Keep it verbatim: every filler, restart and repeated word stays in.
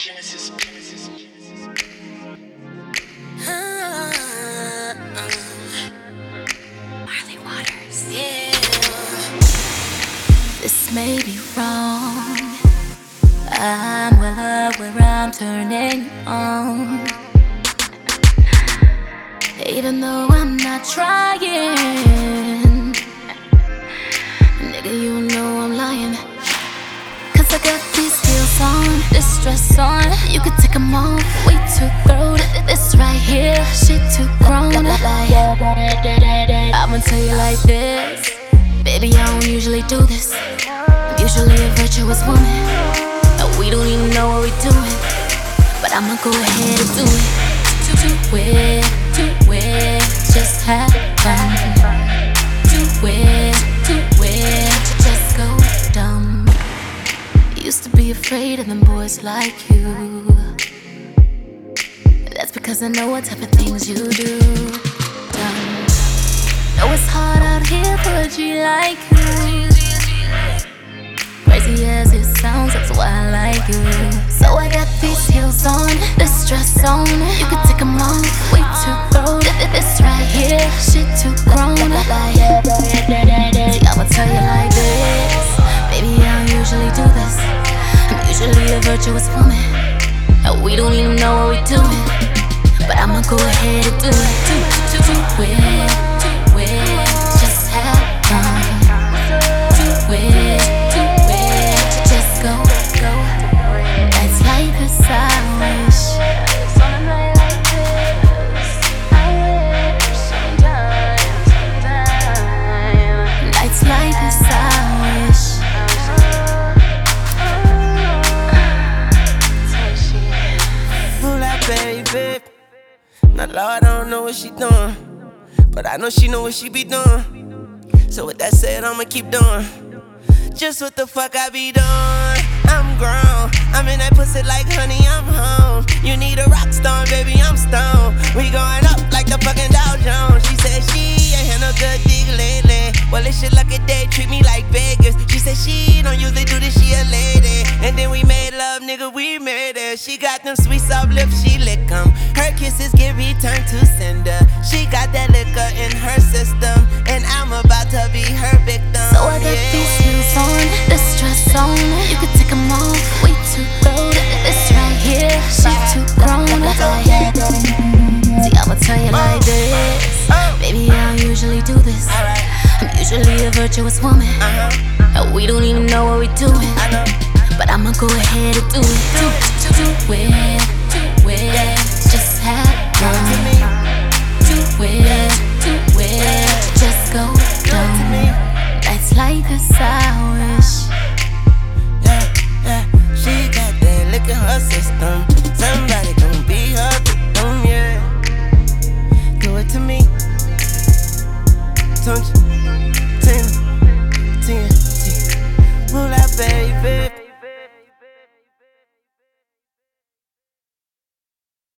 Genesis, Genesis, Genesis. Marley Waters. Yeah. This may be wrong. I'm well aware I'm turning on. Even though I'm not trying. Nigga, you know I'm lying. Cause I got these heels on, this dress on. You could take them off, way too grown. This right here, shit too grown. I'ma tell you like this. Baby, I don't usually do this. I'm usually a virtuous woman. And we don't even know what we're doing. But I'ma go ahead and do it. Do it, do it, just have fun. Do it, do it, just go dumb. Used to be afraid of them boys like you. That's because I know what type of things you do. Dumb. Know it's hard out here for a G like you. Crazy as it sounds, that's why I like you. So I got these heels on, this dress on. You could take them off, way too grown. This right here, shit too grown. See, I'ma tell you like this. Baby, I don't usually do this. I'm usually a virtuous woman. And we don't even know what we're doing. But I'ma go ahead and do it. Do, do, do it, do it, just have fun. Do it, do it, just go, go. Nights like this, I wish. Nights like this, I wish. Baby, now Lord, I don't know what she doing, but I know she know what she be doing. So with that said, I'ma keep doing just what the fuck I be doing. I'm grown, I'm in that pussy like honey, I'm home. You need a rock star, baby, I'm stoned. We going up like the fucking Dow Jones. She said she ain't had no good dick lately. Well, it's your lucky day, treat me like Vegas. She said she don't usually do this, she a lady. And then we made love, nigga, we made it. She got them sweet soft lips, she lick them. Her kisses get returned to sender. She got that liquor in her system, and I'm about to be her victim. So I got yeah. these heels on, this dress on. You could take them off, way too grown. This right here, shit too grown. See, I'ma tell you like this. Baby, I don't usually do this. I'm usually a virtuous woman. And we don't even know what we're doing. But I'ma go ahead and do it. Do, do, do it, do it, just have fun. Do it, do it, just go dumb. Nights like this, I